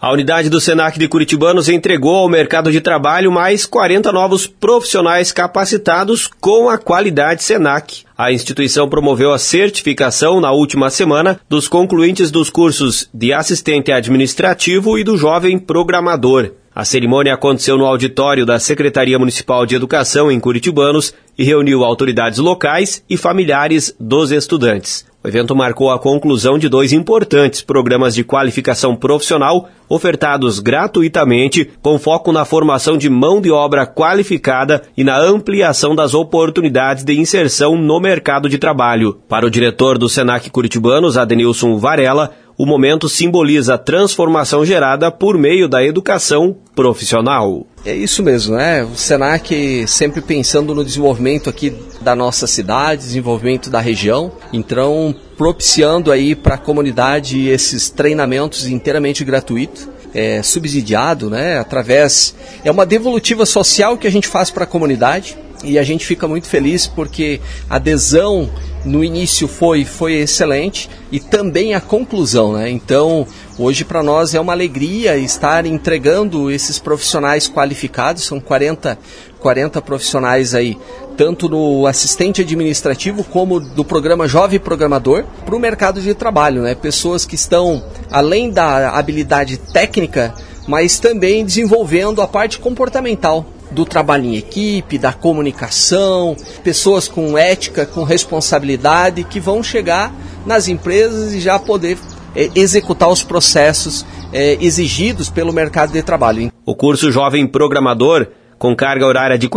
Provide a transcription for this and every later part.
A unidade do Senac de Curitibanos entregou ao mercado de trabalho mais 40 novos profissionais capacitados com a qualidade Senac. A instituição promoveu a certificação na última semana dos concluintes dos cursos de assistente administrativo e do jovem programador. A cerimônia aconteceu no auditório da Secretaria Municipal de Educação em Curitibanos e reuniu autoridades locais e familiares dos estudantes. O evento marcou a conclusão de 2 importantes programas de qualificação profissional ofertados gratuitamente, com foco na formação de mão de obra qualificada e na ampliação das oportunidades de inserção no mercado de trabalho. Para o diretor do Senac Curitibanos, Adenilson Varela, o momento simboliza a transformação gerada por meio da educação profissional. É isso mesmo, né? O Senac sempre pensando no desenvolvimento aqui da nossa cidade, desenvolvimento da região, então propiciando aí para a comunidade esses treinamentos inteiramente gratuitos, subsidiado, né? Através, é uma devolutiva social que a gente faz para a comunidade e a gente fica muito feliz porque a adesão no início foi excelente e também a conclusão, né? Então, hoje para nós é uma alegria estar entregando esses profissionais qualificados, são 40 profissionais aí, tanto no assistente administrativo como do programa Jovem Programador, para o mercado de trabalho, né? Pessoas que estão além da habilidade técnica, mas também desenvolvendo a parte comportamental do trabalho em equipe, da comunicação, pessoas com ética, com responsabilidade, que vão chegar nas empresas e já poder executar os processos exigidos pelo mercado de trabalho. O curso Jovem Programador, com carga horária de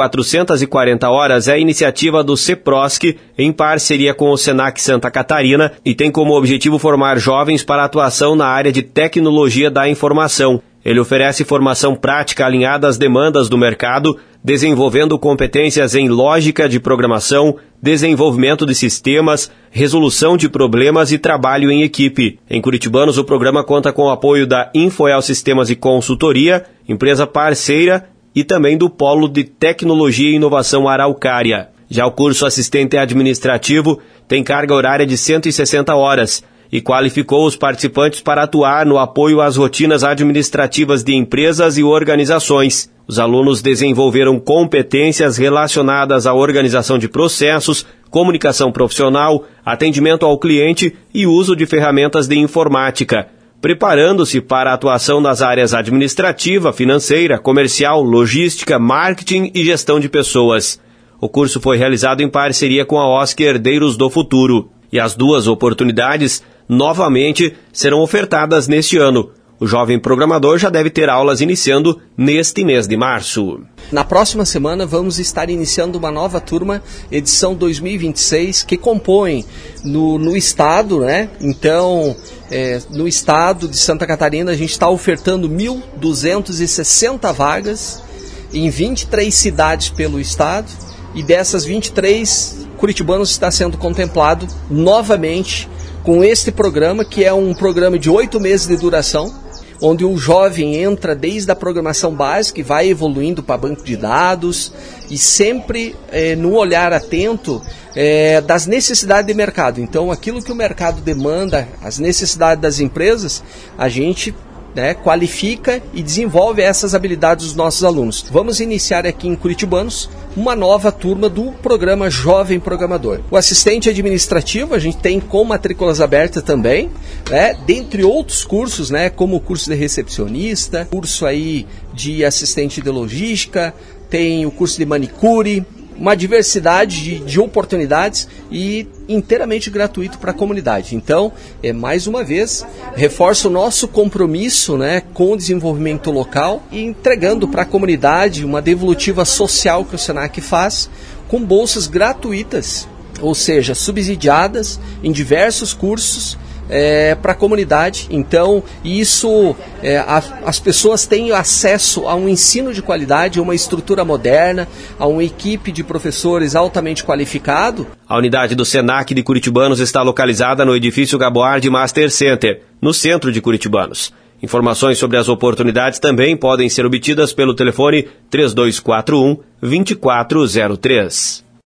440 horas, é a iniciativa do CEPROSC em parceria com o Senac Santa Catarina e tem como objetivo formar jovens para atuação na área de tecnologia da informação. Ele oferece formação prática alinhada às demandas do mercado, desenvolvendo competências em lógica de programação, desenvolvimento de sistemas, resolução de problemas e trabalho em equipe. Em Curitibanos, o programa conta com o apoio da Infoel Sistemas e Consultoria, empresa parceira, e também do Polo de Tecnologia e Inovação Araucária. Já o curso Assistente Administrativo tem carga horária de 160 horas, e qualificou os participantes para atuar no apoio às rotinas administrativas de empresas e organizações. Os alunos desenvolveram competências relacionadas à organização de processos, comunicação profissional, atendimento ao cliente e uso de ferramentas de informática, preparando-se para a atuação nas áreas administrativa, financeira, comercial, logística, marketing e gestão de pessoas. O curso foi realizado em parceria com a OSC Herdeiros do Futuro. E as 2 oportunidades novamente serão ofertadas neste ano. O jovem programador já deve ter aulas iniciando neste mês de março. Na próxima semana vamos estar iniciando uma nova turma, edição 2026, que compõe no estado, né? Então, no estado de Santa Catarina a gente está ofertando 1.260 vagas em 23 cidades pelo estado, e dessas 23, Curitibanos está sendo contemplado novamente com este programa, que é um programa de 8 meses de duração, onde o jovem entra desde a programação básica e vai evoluindo para banco de dados e sempre no olhar atento das necessidades de mercado. Então, aquilo que o mercado demanda, as necessidades das empresas, a gente qualifica e desenvolve essas habilidades dos nossos alunos. Vamos iniciar aqui em Curitibanos uma nova turma do programa Jovem Programador. O assistente administrativo a gente tem com matrículas abertas também, dentre outros cursos, como o curso de recepcionista, curso aí de assistente de logística, tem o curso de manicure, uma diversidade de oportunidades e inteiramente gratuito para a comunidade. Então, mais uma vez, reforça o nosso compromisso com o desenvolvimento local e entregando para a comunidade uma devolutiva social que o Senac faz com bolsas gratuitas, ou seja, subsidiadas em diversos cursos para a comunidade. Então, isso, as pessoas têm acesso a um ensino de qualidade, a uma estrutura moderna, a uma equipe de professores altamente qualificado. A unidade do Senac de Curitibanos está localizada no edifício Gaboard Master Center, no centro de Curitibanos. Informações sobre as oportunidades também podem ser obtidas pelo telefone 3241-2403.